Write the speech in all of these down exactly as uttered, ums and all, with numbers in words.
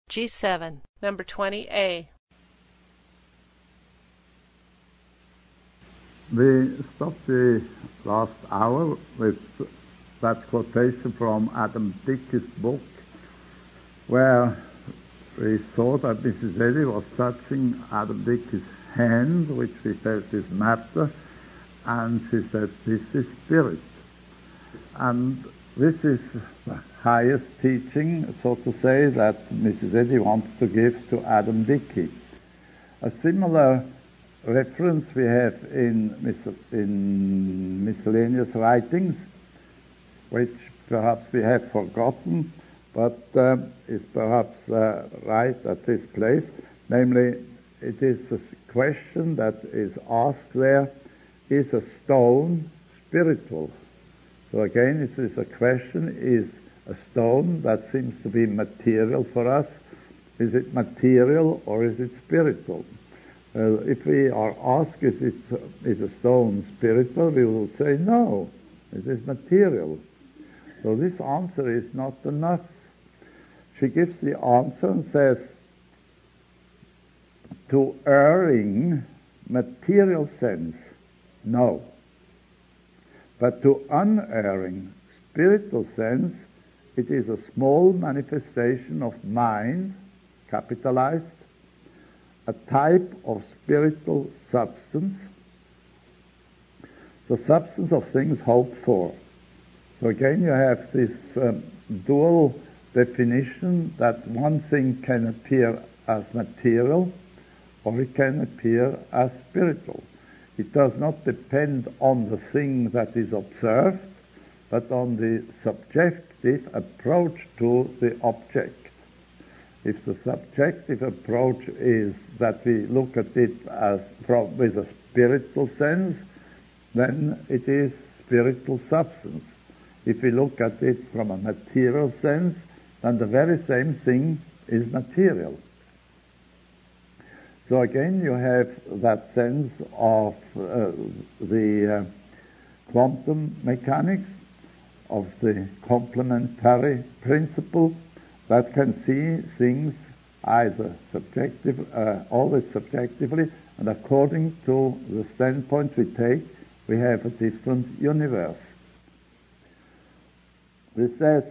G seven, number twenty A. We stopped the last hour with that quotation from Adam Dickey's book, where we saw that Missus Eddy was touching Adam Dickey's hand, which we felt is matter, and she said, "This is spirit." And this is the highest teaching, so to say, that Missus Eddy wants to give to Adam Dickey. A similar reference we have in, mis- in miscellaneous writings, which perhaps we have forgotten, but uh, is perhaps uh, right at this place. Namely, it is a question that is asked there, is a stone spiritual? So again, it is a question, is a stone that seems to be material for us, is it material or is it spiritual? Uh, if we are asked, is, it, is a stone spiritual, we will say no, it is material. So this answer is not enough. She gives the answer and says, to erring material sense, no. But to unerring spiritual sense, it is a small manifestation of mind, capitalized, a type of spiritual substance, the substance of things hoped for. So again, you have this um, dual definition that one thing can appear as material or it can appear as spiritual. It does not depend on the thing that is observed, but on the subjective approach to the object. If the subjective approach is that we look at it as from, with a spiritual sense, then it is spiritual substance. If we look at it from a material sense, then the very same thing is material. So again, you have that sense of uh, the uh, quantum mechanics, of the complementary principle that can see things either subjective, uh, always subjectively, and according to the standpoint we take, we have a different universe. This says,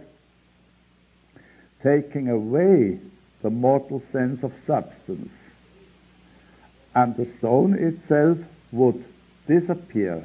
taking away the mortal sense of substance, and the stone itself would disappear.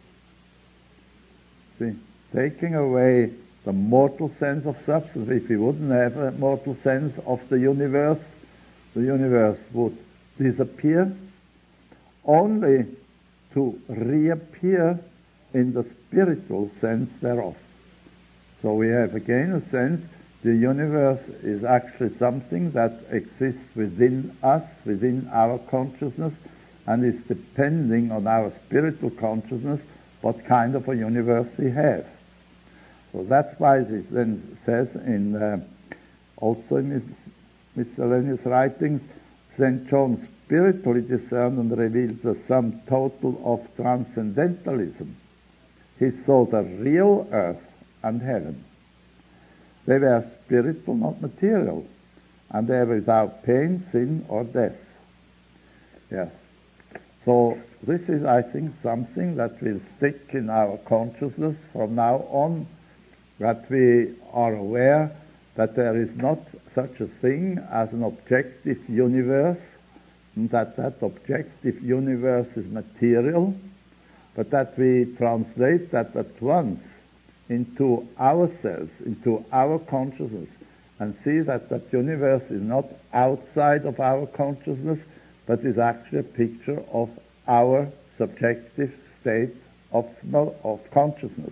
See, taking away the mortal sense of substance, if we wouldn't have a mortal sense of the universe, the universe would disappear, only to reappear in the spiritual sense thereof. So we have again a sense the universe is actually something that exists within us, within our consciousness, and is depending on our spiritual consciousness what kind of a universe we have. So that's why it then says in uh, also in his miscellaneous writings, Saint John spiritually discerned and revealed the sum total of transcendentalism. He saw the real earth and heaven. They were spiritual, not material, and they were without pain, sin, or death. Yes. So this is, I think, something that will stick in our consciousness from now on, that we are aware that there is not such a thing as an objective universe, and that that objective universe is material, but that we translate that at once into ourselves, into our consciousness, and see that that universe is not outside of our consciousness, but is actually a picture of our subjective state of, of consciousness.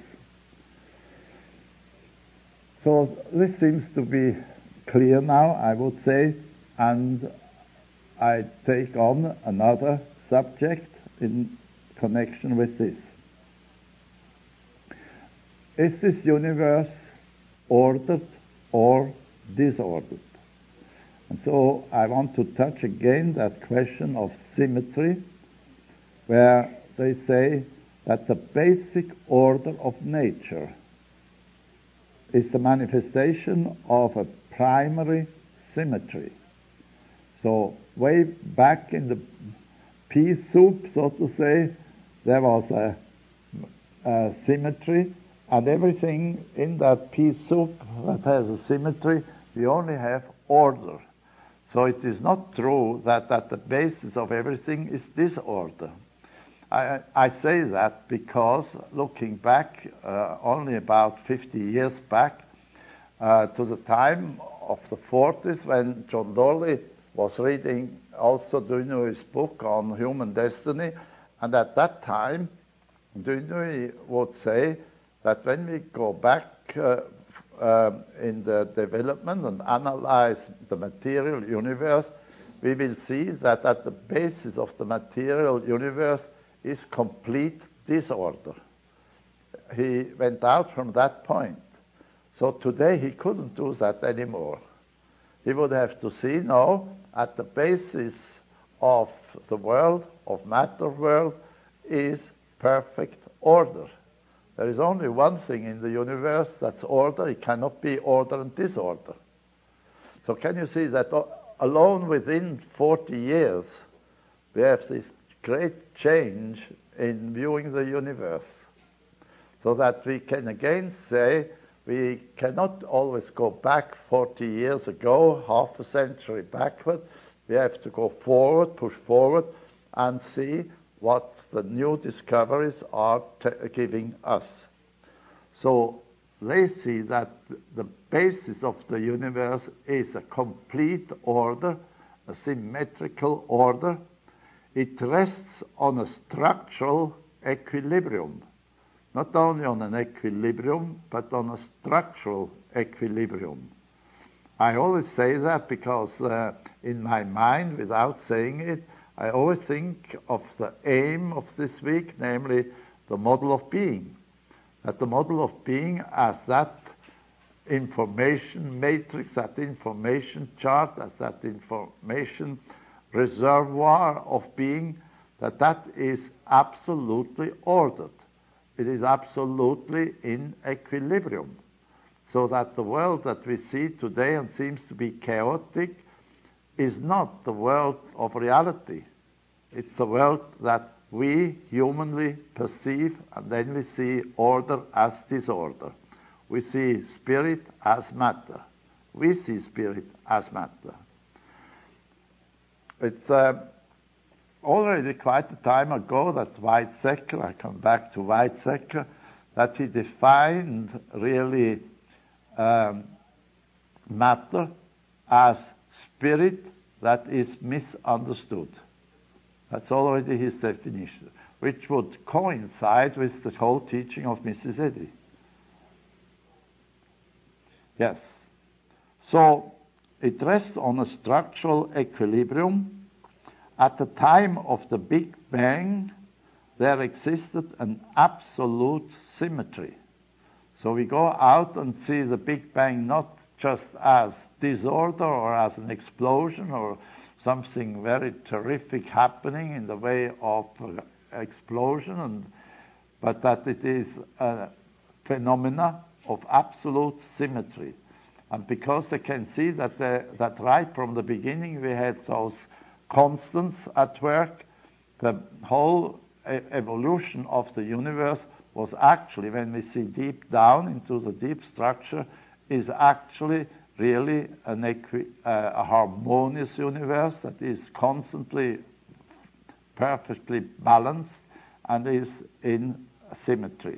So this seems to be clear now, I would say, and I take on another subject in connection with this. Is this universe ordered or disordered? And so I want to touch again that question of symmetry, where they say that the basic order of nature is the manifestation of a primary symmetry. So way back in the pea soup, so to say, there was a, a symmetry, and everything in that pea soup that has a symmetry, we only have order. So it is not true that at the basis of everything is disorder. I, I say that because looking back, uh, only about fifty years back, uh, to the time of the forties, when John Dorley was reading also Dunouy's book on human destiny, and at that time, Dunoui would say that when we go back uh, uh, in the development and analyze the material universe, we will see that at the basis of the material universe is complete disorder. He went out from that point. So today he couldn't do that anymore. He would have to see now at the basis of the world, of matter world, is perfect order. There is only one thing in the universe that's order. It cannot be order and disorder. So can you see that alone within forty years, we have this great change in viewing the universe, so that we can again say we cannot always go back forty years ago, half a century backward. We have to go forward, push forward, and see what the new discoveries are t- giving us. So they see that the basis of the universe is a complete order, a symmetrical order. It rests on a structural equilibrium. Not only on an equilibrium, but on a structural equilibrium. I always say that because uh, in my mind, without saying it, I always think of the aim of this week, namely the model of being. That the model of being as that information matrix, that information chart, as that information reservoir of being, that that is absolutely ordered. It is absolutely in equilibrium. So that the world that we see today and seems to be chaotic is not the world of reality. It's the world that we humanly perceive, and then we see order as disorder. We see spirit as matter. We see spirit as matter. It's uh, already quite a time ago that Weizsäcker, I come back to Weizsäcker, that he defined really um, matter as spirit that is misunderstood. That's already his definition, which would coincide with the whole teaching of Missus Eddy. Yes. So it rests on a structural equilibrium. At the time of the Big Bang, there existed an absolute symmetry. So we go out and see the Big Bang not just as disorder or as an explosion or something very terrific happening in the way of uh, explosion, and, but that it is a phenomena of absolute symmetry. And because they can see that, the, that right from the beginning we had those constants at work, the whole e- evolution of the universe was actually, when we see deep down into the deep structure, is actually really an equi- uh, a harmonious universe that is constantly perfectly balanced and is in symmetry.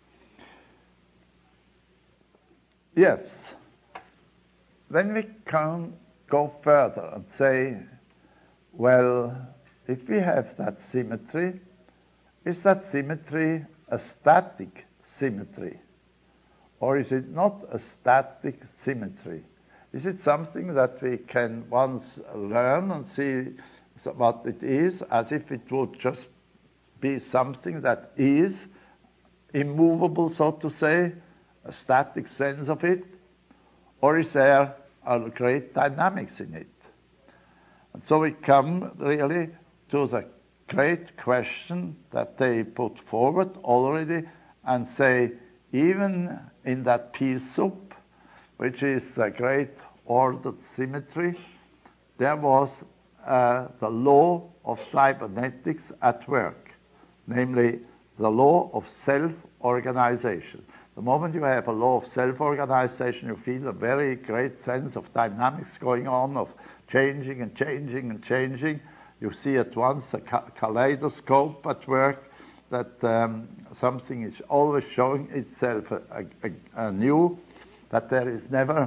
Yes. Then we can go further and say, well, if we have that symmetry, is that symmetry a static symmetry? Or is it not a static symmetry? Is it something that we can once learn and see what it is, as if it would just be something that is immovable, so to say, a static sense of it? Or is there a great dynamics in it? And so we come really to the great question that they put forward already and say, even in that pea soup, which is the great ordered symmetry, there was uh, the law of cybernetics at work, namely the law of self-organization. The moment you have a law of self-organization, you feel a very great sense of dynamics going on, of changing and changing and changing. You see at once a kaleidoscope at work, that um, something is always showing itself anew, that there is never,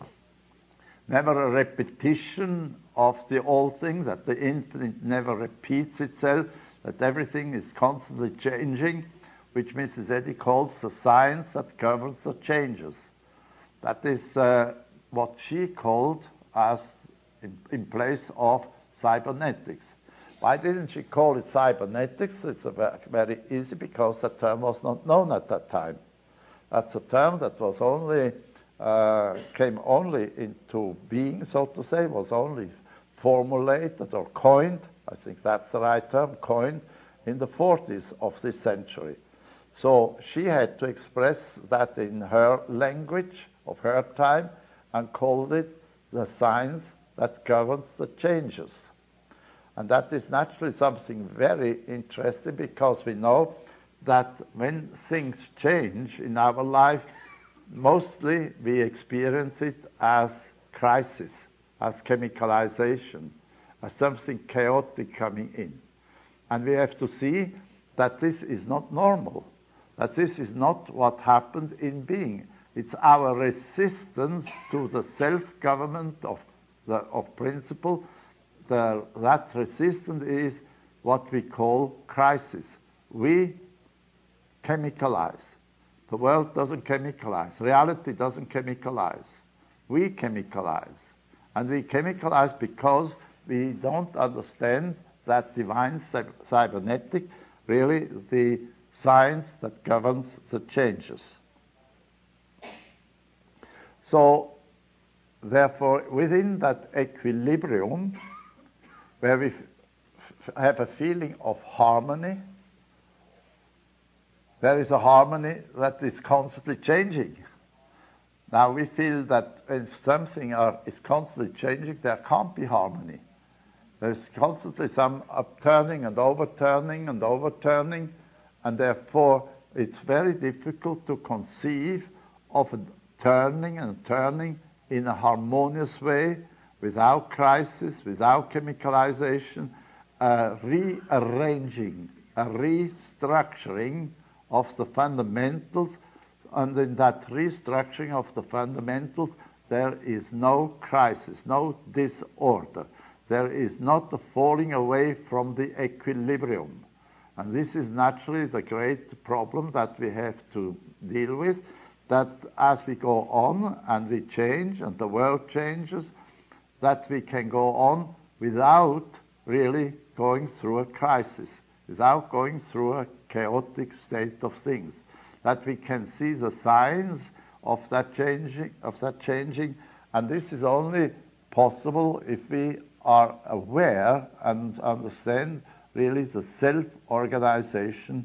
never a repetition of the old thing, that the infinite never repeats itself, that everything is constantly changing, which Missus Eddy calls the science that governs the changes. That is uh, what she called as in, in place of cybernetics. Why didn't she call it cybernetics? It's a very easy, because that term was not known at that time. That's a term that was only uh, came only into being, so to say, was only formulated or coined, I think that's the right term, coined in the forties of this century. So she had to express that in her language of her time and called it the science that governs the changes. And that is naturally something very interesting, because we know that when things change in our life, mostly we experience it as crisis, as chemicalization, as something chaotic coming in. And we have to see that this is not normal, that this is not what happened in being. It's our resistance to the self-government of, the, of principle. The, that resistance is what we call crisis. We chemicalize. The world doesn't chemicalize. Reality doesn't chemicalize. We chemicalize. And we chemicalize because we don't understand that divine cybernetic, really the science that governs the changes. So, therefore, within that equilibrium, where we f- have a feeling of harmony, there is a harmony that is constantly changing. Now we feel that if something are, is constantly changing, there can't be harmony. There's constantly some upturning and overturning and overturning, and therefore it's very difficult to conceive of a turning and turning in a harmonious way, without crisis, without chemicalization, a rearranging, a restructuring of the fundamentals, and in that restructuring of the fundamentals, there is no crisis, no disorder. There is not a falling away from the equilibrium. And this is naturally the great problem that we have to deal with, that as we go on and we change and the world changes, that we can go on without really going through a crisis, without going through a chaotic state of things. That we can see the signs of that changing, of that changing, and this is only possible if we are aware and understand really the self-organization,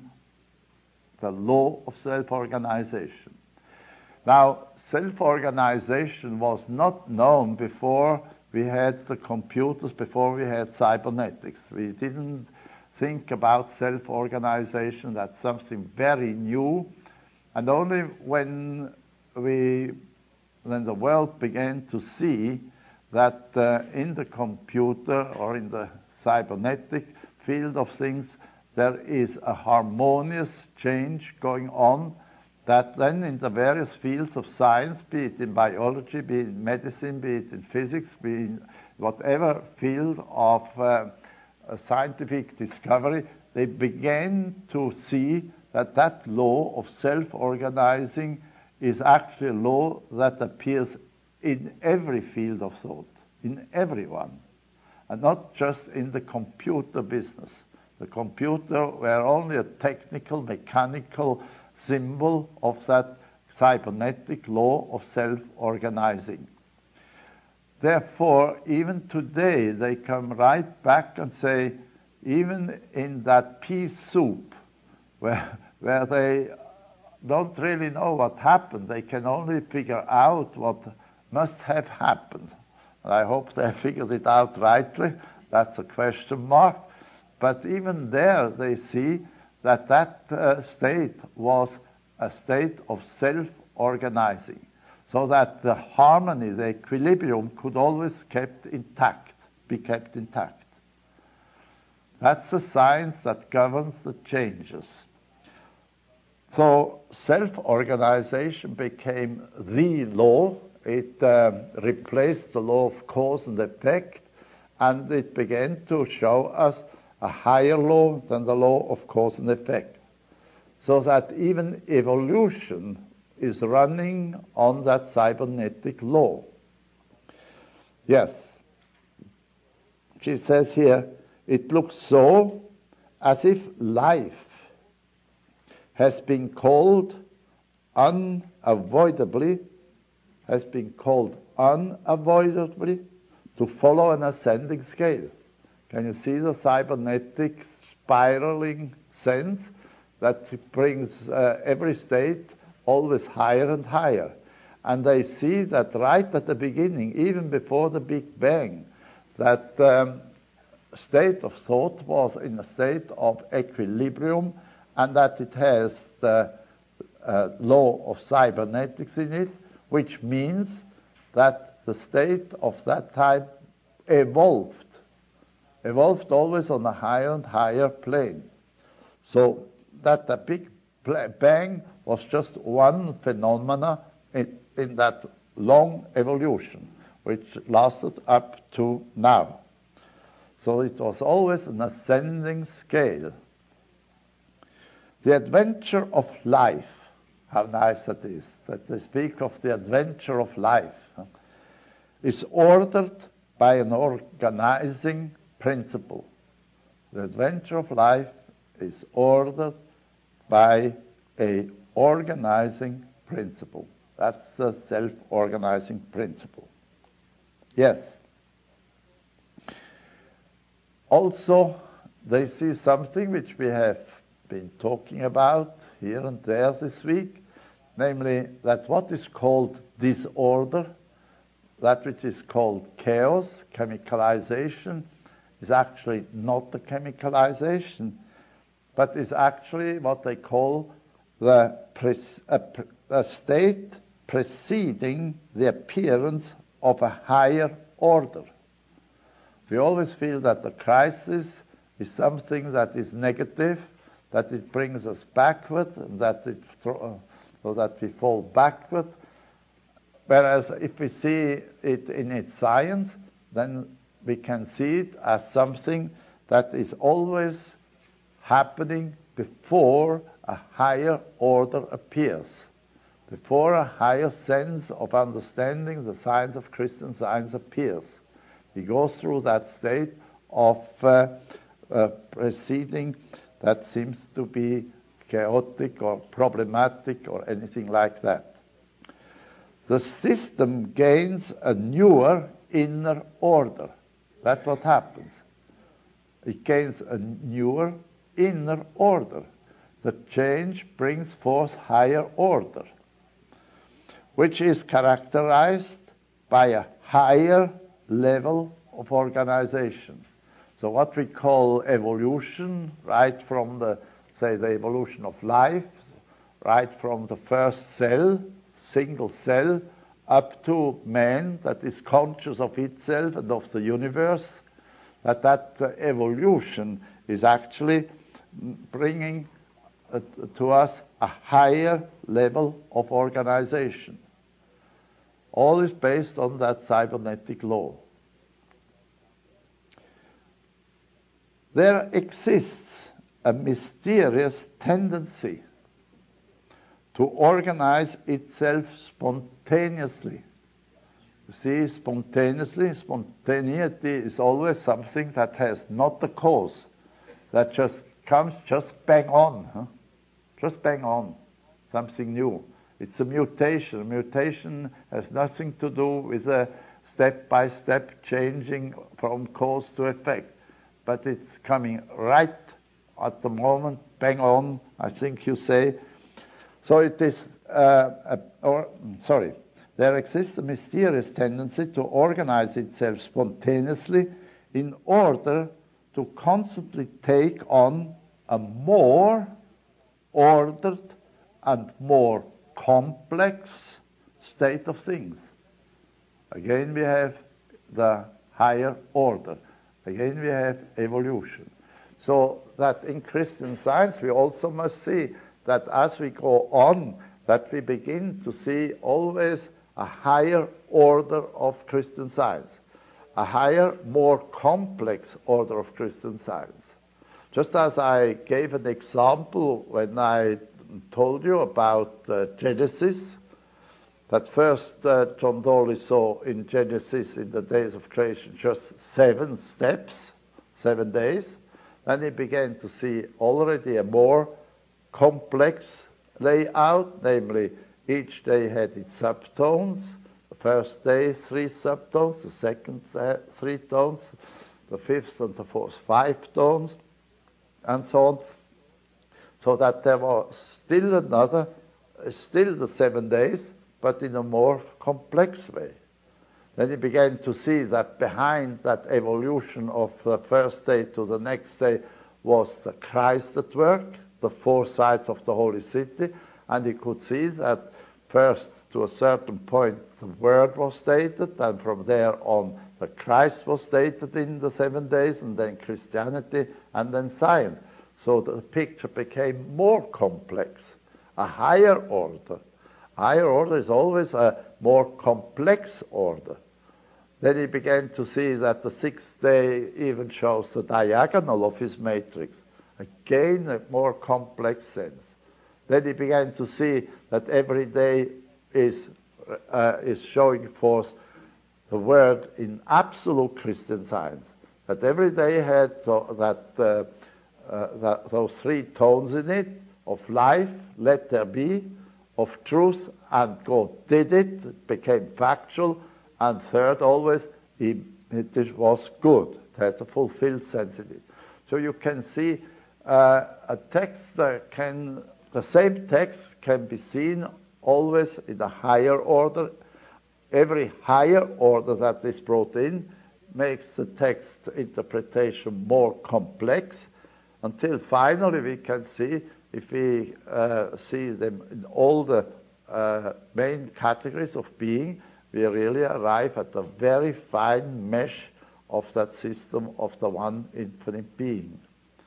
the law of self-organization. Now, self-organization was not known before we had the computers, before we had cybernetics. We didn't think about self-organization. That's something very new. And only when we, when the world began to see that uh, in the computer or in the cybernetic field of things, there is a harmonious change going on, that then in the various fields of science, be it in biology, be it in medicine, be it in physics, be it in whatever field of uh, scientific discovery, they began to see that that law of self-organizing is actually a law that appears in every field of thought, in everyone, and not just in the computer business. The computer were only a technical, mechanical symbol of that cybernetic law of self-organizing. Therefore, even today, they come right back and say, even in that pea soup, where, where they don't really know what happened, they can only figure out what must have happened. And I hope they figured it out rightly. That's a question mark. But even there they see that that uh, state was a state of self-organizing, so that the harmony, the equilibrium could always kept intact, be kept intact. That's the science that governs the changes. So self-organization became the law. It um, replaced the law of cause and effect, and it began to show us a higher law than the law of cause and effect. So that even evolution is running on that cybernetic law. Yes. She says here, it looks so as if life has been called unavoidably, has been called unavoidably to follow an ascending scale. Can you see the cybernetic spiraling sense that brings uh, every state always higher and higher? And they see that right at the beginning, even before the Big Bang, that um, state of thought was in a state of equilibrium, and that it has the uh, law of cybernetics in it, which means that the state of that time evolved, evolved always on a higher and higher plane. So that the Big Bang was just one phenomena in, in that long evolution, which lasted up to now. So it was always an ascending scale. The adventure of life, how nice that is, that they speak of the adventure of life, huh, is ordered by an organizing principle. The adventure of life is ordered by a organizing principle. That's the self-organizing principle. Yes. Also, they see something which we have been talking about here and there this week, namely that what is called disorder, that which is called chaos, chemicalization, is actually not the chemicalization, but is actually what they call the pres- a, a state preceding the appearance of a higher order. We always feel that the crisis is something that is negative, that it brings us backward, and that it thro- so that we fall backward. Whereas if we see it in its science, then we can see it as something that is always happening before a higher order appears, before a higher sense of understanding the science of Christian Science appears. We go through that state of uh, uh, proceeding that seems to be chaotic or problematic or anything like that. The system gains a newer inner order. That's what happens. It gains a newer inner order. The change brings forth higher order, which is characterized by a higher level of organization. So what we call evolution, right from the, say, the evolution of life, right from the first cell, single cell, up to man that is conscious of itself and of the universe, that that uh, evolution is actually bringing uh, to us a higher level of organization. All is based on that cybernetic law. There exists a mysterious tendency to organize itself spontaneously. You see, spontaneously, spontaneity is always something that has not a cause, that just comes just bang on, huh? Just bang on, something new. It's a mutation. A mutation has nothing to do with a step-by-step changing from cause to effect, but it's coming right at the moment, bang on, I think you say. So it is, uh, a, or sorry, there exists a mysterious tendency to organize itself spontaneously in order to constantly take on a more ordered and more complex state of things. Again, we have the higher order. Again, we have evolution. So that in Christian Science, we also must see that as we go on, that we begin to see always a higher order of Christian Science, a higher, more complex order of Christian Science. Just as I gave an example when I told you about uh, Genesis, that first uh, John Dawley saw in Genesis in the days of creation just seven steps, seven days. Then he began to see already a more complex layout, namely each day had its subtones. The first day, three subtones, the second, uh, three tones, the fifth and the fourth, five tones, and so on. So that there was still another, uh, still the seven days, but in a more complex way. Then he began to see that behind that evolution of the first day to the next day was the Christ at work, the four sides of the holy city, and he could see that first to a certain point the Word was stated, and from there on the Christ was stated in the seven days, and then Christianity, and then science. So the picture became more complex, a higher order. Higher order is always a more complex order. Then he began to see that the sixth day even shows the diagonal of his matrix, again a more complex sense. Then he began to see that every day is, uh, is showing forth the Word in absolute Christian Science. That every day had so that, uh, uh, that those three tones in it, of life, let there be, of truth, and God did it, it became factual, and third, always, it, it was good. It has a fulfilled sense in it. So you can see uh, a text that can, the same text can be seen always in a higher order. Every higher order that is brought in makes the text interpretation more complex, until finally we can see, if we uh, see them in all the uh, main categories of being, we really arrive at a very fine mesh of that system of the one infinite being.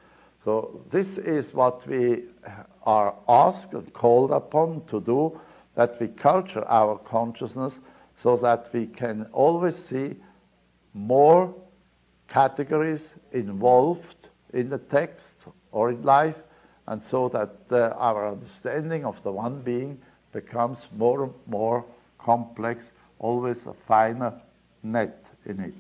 So this is what we are asked and called upon to do, that we culture our consciousness so that we can always see more categories involved in the text or in life, and so that uh, our understanding of the one being becomes more and more complex, always a finer net in it.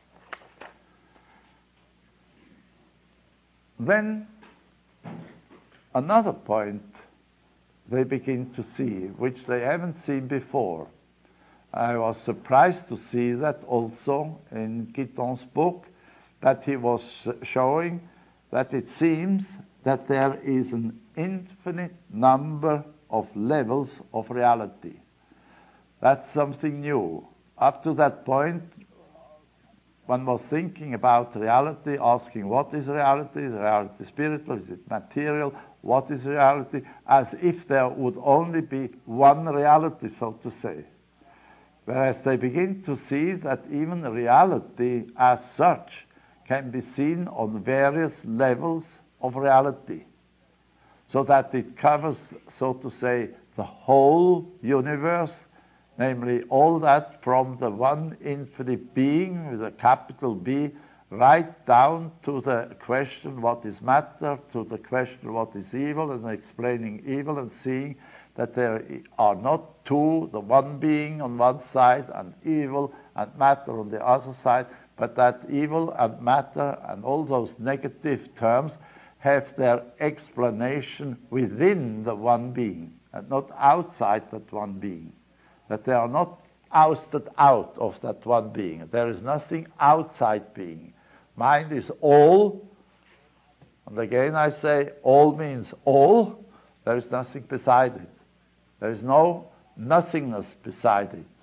Then another point they begin to see, which they haven't seen before. I was surprised to see that also in Guiton's book, that he was showing that it seems that there is an infinite number of levels of reality. That's something new. Up to that point, one was thinking about reality, asking what is reality? Is reality spiritual? Is it material? What is reality? As if there would only be one reality, so to say. Whereas they begin to see that even reality as such can be seen on various levels of reality, so that it covers, so to say, the whole universe, namely all that from the one infinite being with a capital B right down to the question what is matter, to the question what is evil, and explaining evil and seeing that there are not two, the one being on one side and evil and matter on the other side, but that evil and matter and all those negative terms have their explanation within the one being and not outside that one being. That they are not ousted out of that one being. There is nothing outside being. Mind is all, and again I say all means all. There is nothing beside it. There is no nothingness beside it.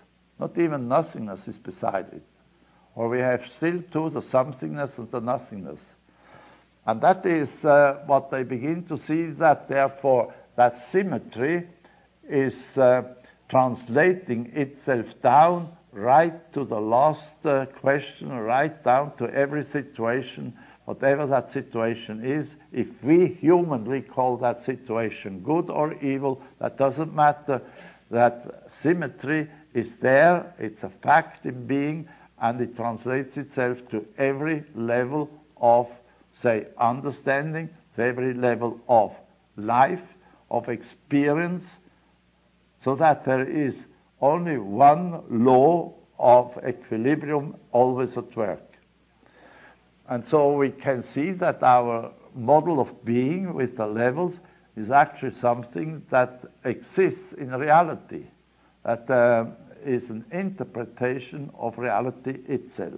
Not even nothingness is beside it. Or we have still too the somethingness and the nothingness. And that is uh, what they begin to see, that therefore that symmetry is uh, translating itself down right to the last uh, question, right down to every situation, whatever that situation is. If we humanly call that situation good or evil, that doesn't matter. That symmetry is there, it's a fact in being, and it translates itself to every level of, say, understanding, to every level of life, of experience, so that there is only one law of equilibrium always at work. And so we can see that our model of being with the levels is actually something that exists in reality, that uh, is an interpretation of reality itself.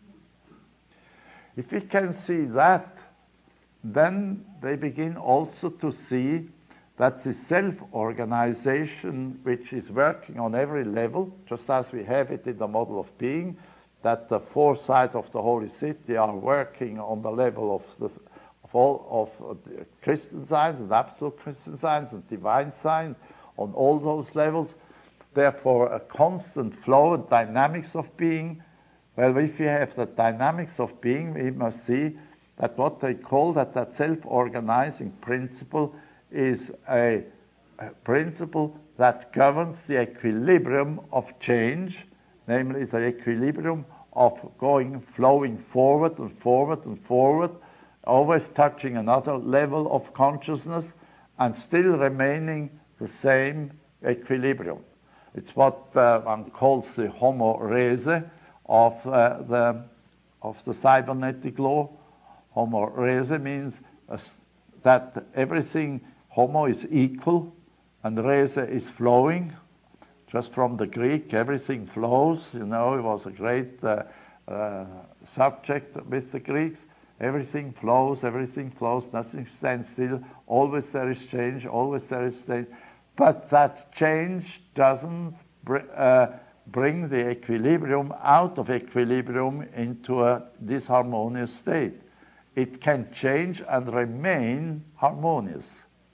If we can see that, then they begin also to see that the self-organization which is working on every level, just as we have it in the model of being, that the four sides of the Holy City are working on the level of the of all of the Christian science and absolute Christian science and divine science, on all those levels. Therefore, a constant flow and dynamics of being. Well, if we have the dynamics of being, we must see that what they call that, that self-organizing principle is a, a principle that governs the equilibrium of change, namely the equilibrium of going, flowing forward and forward and forward, always touching another level of consciousness and still remaining the same equilibrium. It's what uh, one calls the homo res of uh, the of the cybernetic law. Homo res means uh, that everything, homo is equal and res is flowing. Just from the Greek, everything flows. You know, it was a great uh, uh, subject with the Greeks. Everything flows, everything flows, nothing stands still. Always there is change, always there is change. But that change doesn't br- uh, bring the equilibrium out of equilibrium into a disharmonious state. It can change and remain harmonious.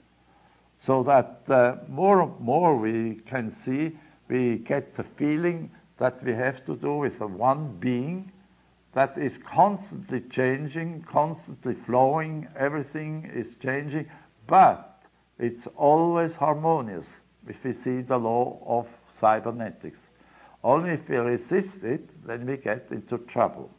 So that uh, more and more we can see, we get the feeling that we have to do with a one being that is constantly changing, constantly flowing, everything is changing, but it's always harmonious if we see the law of cybernetics. Only if we resist it, then we get into trouble.